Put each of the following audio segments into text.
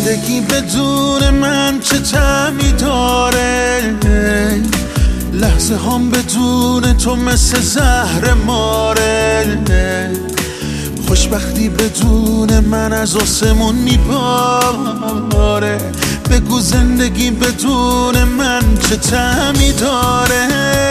زندگی بدون من چه طعمی داره، لحظه هم بدون تو مثل زهر ماره، خوشبختی بدون من از آسمون میباره. بگو زندگی بدون من چه طعمی داره،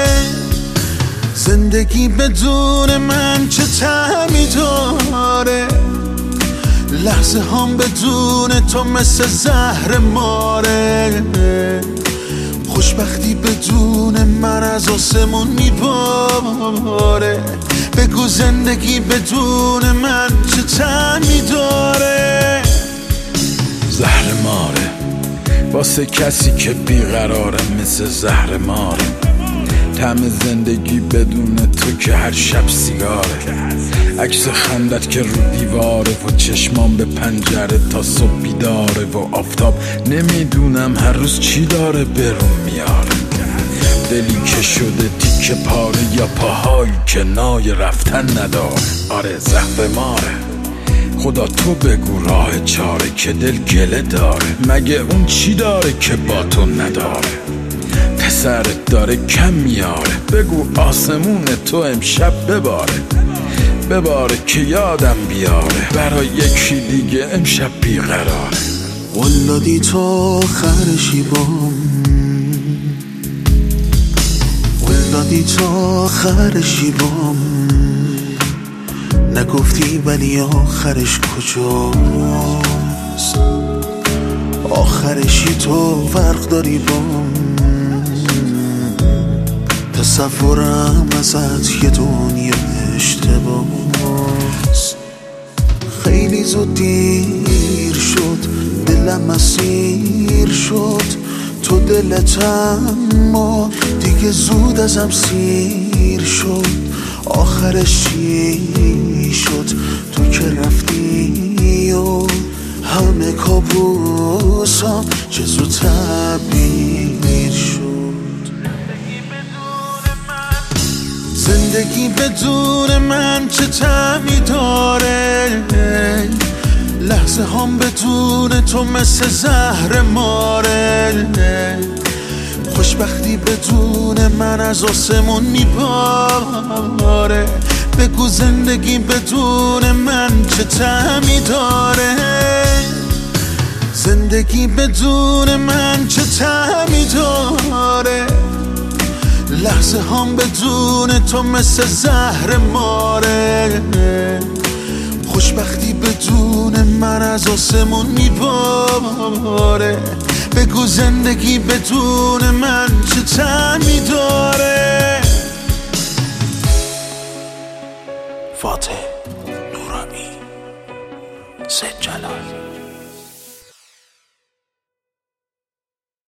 زندگی بدون من چه طعمی داره، لحظه هم بدون تو مثل زهر ماره، خوشبختی بدون من از آسمون میباره. بگو زندگی بدون من چه طعمی داره. زهر ماره واسه کسی که بیقراره، مثل زهر ماره. طعم زندگی بدون تو که هر شب سیگاره، عکس خندت که رو دیواره و چشمام به پنجره تا صبح بیداره، و آفتاب نمیدونم هر روز چی داره برون میاره. دلی که شده تیکه پاره یا پاهایی که نای رفتن نداره. آره زهر ماره، خدا تو بگو راه چاره که دل گله داره. مگه اون چی داره که با تو نداره؟ پسرت داره کم میاره، بگو آسمون تو امشب بباره که یادم بیاره. برای یکی دیگه امشب بیقراره. ولادی تو آخر شیبام، ولادی تو آخر شیبام، نگفتی ولی آخرش کجاست؟ آخرشی تو فرق داری بام، تصورم ازت یه دنیا اشتباست. خیلی زود دیر شد، دلم اسیر شد تو دلت، اما دیگه زود ازم سیر شد. آخرش چی شد تو که رفتی و همه کابوسام چه زود تعبیر شد. زندگی بدون من چه طعمی داره، لحظه هم بدون تو مثل زهر ماره، خوشبختی بدون من از آسمون میباره. بگو زندگی بدون من چه طعمی داره، زندگی بدون من چه طعمی داره، لحظه هم بدون تو مثل زهر ماره، خوشبختی بدون من از آسمون میباره. بگو زندگی بدون من چه طعمی داره. فاتح نورانی، سید جلال.